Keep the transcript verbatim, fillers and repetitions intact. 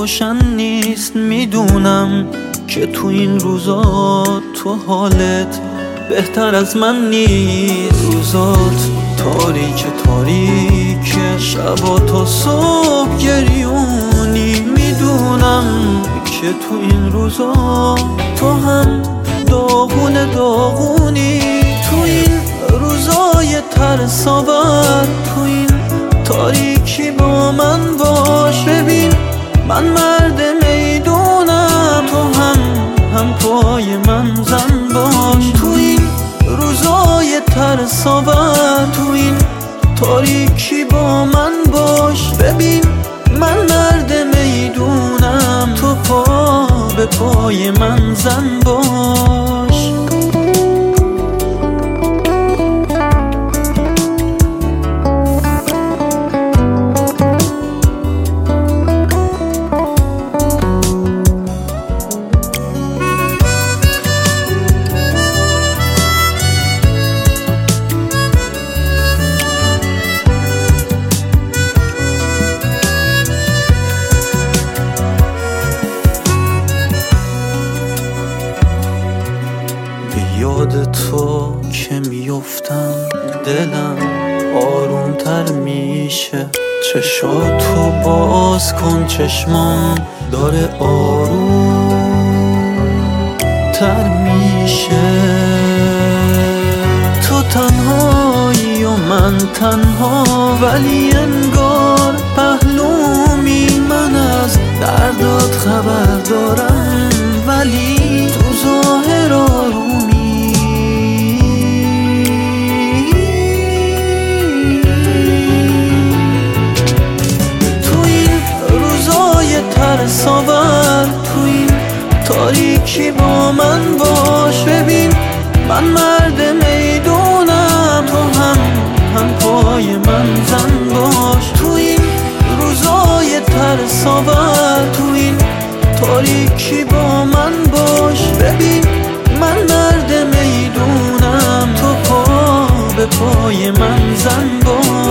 روشن نیست، میدونم که تو این روزا تو حالت بهتر از من نیست. روزات تاریک تاریک، شبا تا صبح گریونی. میدونم که تو این روزا تو هم داغون داغونی. تو این روزای ترس‌آور، تو این تاریکی با من باش. ببین من مرد میدونم، تو هم هم پای من زن باش. تو این روزای ترس‌آور، تو این تاریکی با من باش. ببین من مرد میدونم، تو پا به پای من زن باش. یاد تو که میفتم دلم آرومتر میشه. چشاتو باز کن، چشمام داره آرومتر میشه. تو تنهایی و من تنها، ولی انگار پهلومی. من از دردات خبر دارم، ولی تو ظاهر آرومی. ترس‌آور، تو این تاریکی با من باش. ببین من مرد میدونم، تو هم هم پای من زن باش. تو این روزای ترس‌آور، تو این تاریکی با من باش. ببین من مرد میدونم، تو پا به پای من زن باش.